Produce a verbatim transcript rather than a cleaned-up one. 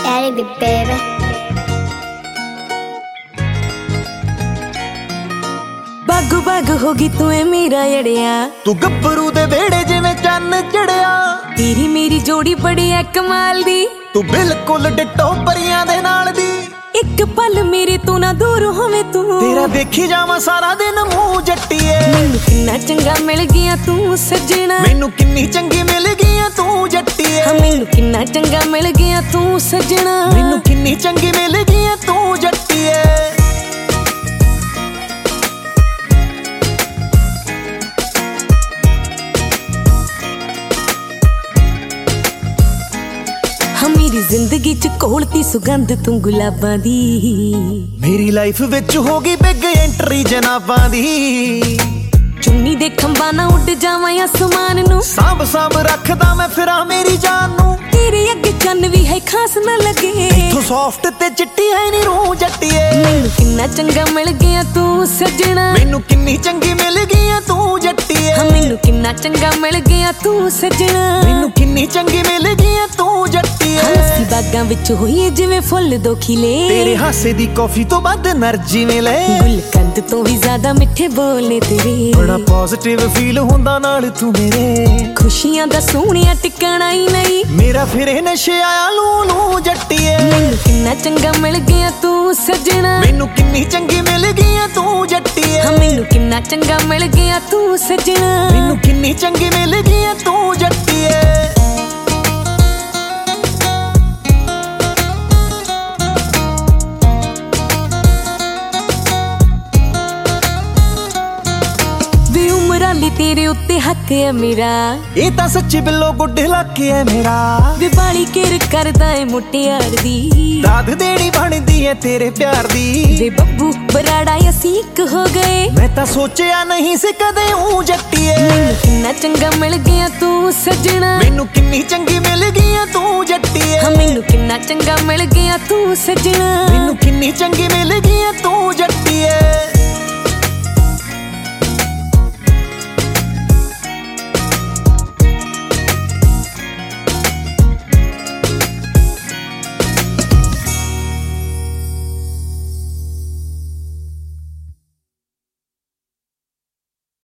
Daddy, baby. ਬਾਗੋ ਬਾਗ ਹੋ ਗਈ ਤੂੰ ਏ ਮੇਰਾ ਅੜਿਆ, ਤੂੰ ਗੱਭਰੂ ਦੇ ਵਿਹੜੇ ਜਿਵੇਂ ਚੰਨ ਚੜਿਆ। ਤੇਰੀ ਮੇਰੀ ਜੋੜੀ ਬੜੀ ਐ ਕਮਾਲ ਦੀ, ਤੂੰ ਬਿਲਕੁਲ ਡਿੱਟੋ ਪਰੀਆਂ ਦੇ ਨਾਲ ਦੀ। ਇੱਕ ਪਲ ਮੇਰੇ ਤੋਂ ਨਾ ਦੂਰ ਹੋਵੇਂ ਤੂੰ, ਤੇਰਾ ਦੇਖੀ ਜਾਵਾਂ ਸਾਰਾ ਦਿਨ ਮੂੰਹ ਜੱਟੀਏ। ਮੈਨੂੰ ਕਿੰਨਾ ਚੰਗਾ ਮਿਲ ਗਿਆ ਤੂੰ ਸੱਜਣਾ, ਮੈਨੂੰ ਕਿੰਨੀ ਚੰਗੀ ਮਿਲ ਗਈ ਆ ਤੂੰ ਜੱਟੀਏ। ਹਾਂ ਮੈਨੂੰ ਕਿੰਨਾ ਚੰਗਾ ਮਿਲ ਗਿਆ ਤੂੰ ਸੱਜਣਾ, ਮੈਨੂੰ ਕਿੰਨੀ ਚੰਗੀ ਮਿਲ ਗਈ ਆ ਤੂੰ ਜੱਟੀਏ। ਮੇਰੀ ਜ਼ਿੰਦਗੀ ਚ ਘੋਲਤੀ ਸੁਗੰਧ ਤੂੰ ਗੁਲਾਬਾਂ ਦੀ, ਮੇਰੀ ਲਾਈਫ ਵਿੱਚ ਹੋ ਗਈ ਬਿਗ ਐਂਟਰੀ ਜਨਾਬਾਂ ਦੀ। ਚੁੰਨੀ ਦੇ ਖੰਭਾਂ ਨਾ ਉੱਡ ਜਾਵਾਂ ਅਸਮਾਨ ਨੂੰ, ਸਾਂਭ ਸਾਂਭ ਰੱਖਦਾ ਮੈਂ ਫਿਰਾਂ ਮੇਰੀ ਜਾਨ ਨੂੰ। ਤੇਰੇ ਅੱਗੇ ਚੰਨ ਵੀ ਹੈ ਖਾਸ ਨਾ ਲੱਗੇ, ਤੂੰ ਸੌਫਟ ਤੇ ਚਿੱਟੀ ਹੈ ਨੀ ਰੂਹ ਜੱਟੀਏ। ਮੈਨੂੰ ਕਿੰਨਾ ਚੰਗਾ ਮਿਲ ਗਿਆ ਤੂੰ ਸੱਜਣਾ, ਮੈਨੂੰ ਕਿੰਨੀ ਚੰਗੀ ਮਿਲ ਗਈ ਆ ਤੂੰ ਜੱਟੀਏ। ਹਾਂ ਮੈਨੂੰ ਕਿੰਨਾ ਚੰਗਾ ਮਿਲ ਗਿਆ ਤੂੰ ਸੱਜਣਾ, ਮੈਨੂੰ ਕਿੰਨੀ ਚੰਗੀ ਮਿਲ ਗਈ ਆ ਤੂੰ ਜੱਟੀਏ। ਹੱਸੀ ਬਾਗਾਂ ਵਿੱਚ ਹੋਈਏ ਜਿਵੇਂ ਫੁੱਲ ਦੋ ਖਿਲੇ, ਤੇਰੇ ਹਾਸੇ ਦੀ ਕੌਫੀ ਤੋਂ ਵੱਧ એનર્ਜੀ ਮਿਲੇ। ਗੁਲਕੰਦ ਤੋਂ ਵੀ ਜ਼ਿਆਦਾ ਮਿੱਠੇ ਬੋਲੇ ਤੇਰੇ, ਬੜਾ ਪੋਜ਼ਿਟਿਵ ਫੀਲ ਹੁੰਦਾ ਨਾਲ ਤੂੰ ਮੇਰੇ। ਖੁਸ਼ੀਆਂ ਦਾ ਸੋਹਣਿਆ ਟਿਕਾਣਾ ਹੀ ਨਹੀਂ, ਮੇਰਾ ਫਿਰੇ ਨਸ਼ੇ ਆਇਆ ਲੂ ਲੂ ਜੱਟੀਏ। ਮੈਨੂੰ ਕਿੰਨਾ ਚੰਗਾ ਮਿਲ ਗਿਆ ਤੂੰ ਸੱਜਣਾ, ਮੈਨੂੰ ਕਿੰਨੀ ਚੰਗੀ ਮਿਲ ਗਈ ਆ ਤੂੰ ਜੱਟੀਏ। ਹਾਂ ਮੈਨੂੰ ਕਿੰਨਾ ਚੰਗਾ ਮਿਲ ਗਿਆ ਤੂੰ ਸੱਜਣਾ, ਮੈਨੂੰ ਕਿੰਨੀ ਚੰਗੀ ਮਿਲ ਗਈ ਆ ਤੂੰ ਜੱਟੀਏ। ਉਮਰਾਲੀ ਤੇਰੇ ਉੱਤੇ ਹੱਕ ਹੈ ਮੇਰਾ, ਇਹ ਤਾਂ ਸੱਚੀ ਬਿੱਲੋ ਗੁੱਡ ਲੱਕ ਹੈ ਮੇਰਾ। ਵੇ ਬਾਲੀ ਕੇਰ ਕਰਦਾ ਏ ਮੁਟਿਆਰ ਦੀ, ਦਾਦ ਦੇਣੀ ਬਣਦੀ ਏ ਤੇਰੇ ਪਿਆਰ ਦੀ। ਵੇ ਬੱਬੂ ਬਰਾੜਾ ਅਸੀਂ ਇੱਕ ਹੋ ਗਏ, ਮੈਂ ਤਾਂ ਸੋਚਿਆ ਨਹੀਂ ਸੀ ਕਦੇ ਊਂ ਜੱਟੀਏ। ਮੈਨੂੰ ਕਿੰਨਾ ਚੰਗਾ ਮਿਲ ਗਿਆ ਤੂੰ ਸੱਜਣਾ, ਮੈਨੂੰ ਕਿੰਨੀ ਚੰਗੀ ਮਿਲ ਗਈ ਆ ਤੂੰ ਜੱਟੀਏ। ਹਾਂ ਮੈਨੂੰ ਕਿੰਨਾ ਚੰਗਾ ਮਿਲ ਗਿਆ ਤੂੰ ਸੱਜਣਾ, ਮੈਨੂੰ ਕਿੰਨੀ ਚੰਗੀ ਮਿਲ ਗਈ ਆ ਤੂੰ ਜੱਟੀਏ।